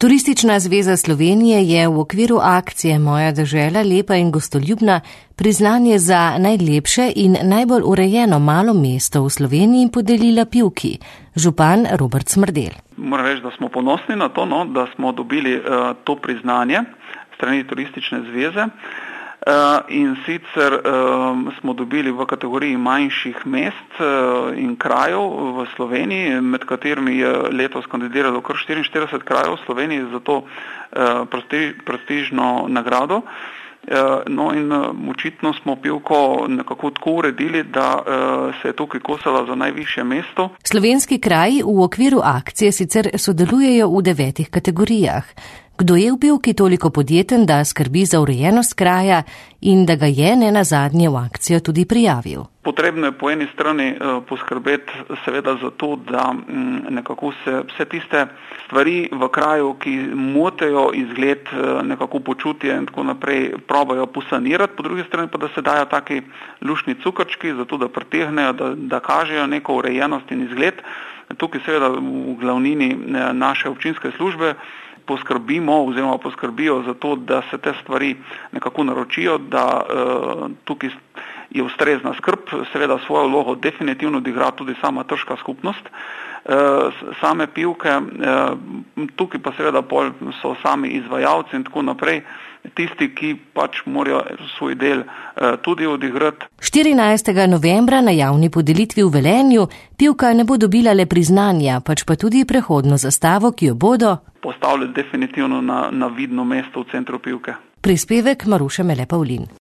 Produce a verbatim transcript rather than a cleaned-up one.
Turistična zveza Slovenije je v okviru akcije Moja dežela lepa in gostoljubna priznanje za najlepše in najbolj urejeno malo mesto v Sloveniji podelila Pivki, župan Robert Smrdelj. Moram reči, da smo ponosni na to, no, da smo dobili uh, to priznanje strani Turistične zveze. Uh, in sicer uh, smo dobili v kategoriji manjših mest uh, in krajev v Sloveniji, med katerimi je letos kandidiralo kar štiriinštirideset krajev v Sloveniji za to uh, prestiž, prestižno nagrado. Uh, no in uh, očitno smo Pivko nekako tako uredili, da uh, se je tukaj kosala za najvišje mesto. Slovenski kraji v okviru akcije sicer sodelujejo v devetih kategorijah. Kdo je v Pivki toliko podjeten, da skrbi za urejenost kraja in da ga je ne nazadnje v akcijo tudi prijavil? Potrebno je po eni strani poskrbeti seveda za to, da nekako se vse tiste stvari v kraju, ki motejo izgled, nekako počutje in tako naprej, probajo posanirati, po drugi strani pa da se dajo taki luštni cukrčki, zato da pritegnejo, da, da kažejo neko urejenost in izgled. Tukaj seveda v glavnini naše občinske službe poskrbimo oziroma poskrbijo za to, da se te stvari nekako naročijo, da uh, tukaj je ustrezna skrb, seveda svojo vlogo definitivno odigra tudi sama trška skupnost, uh, same Pivke, uh, tukaj pa seveda pol so sami izvajalci in tako naprej, tisti, ki pač morajo svoj del uh, tudi odigrati. štirinajstega novembra na javni podelitvi v Velenju Pivka ne bo dobila le priznanja, pač pa tudi prehodno zastavo, ki jo bodo postavili definitivno na, na vidno mesto v centru Pivke. Prispevek Maruše Mele Pavlin.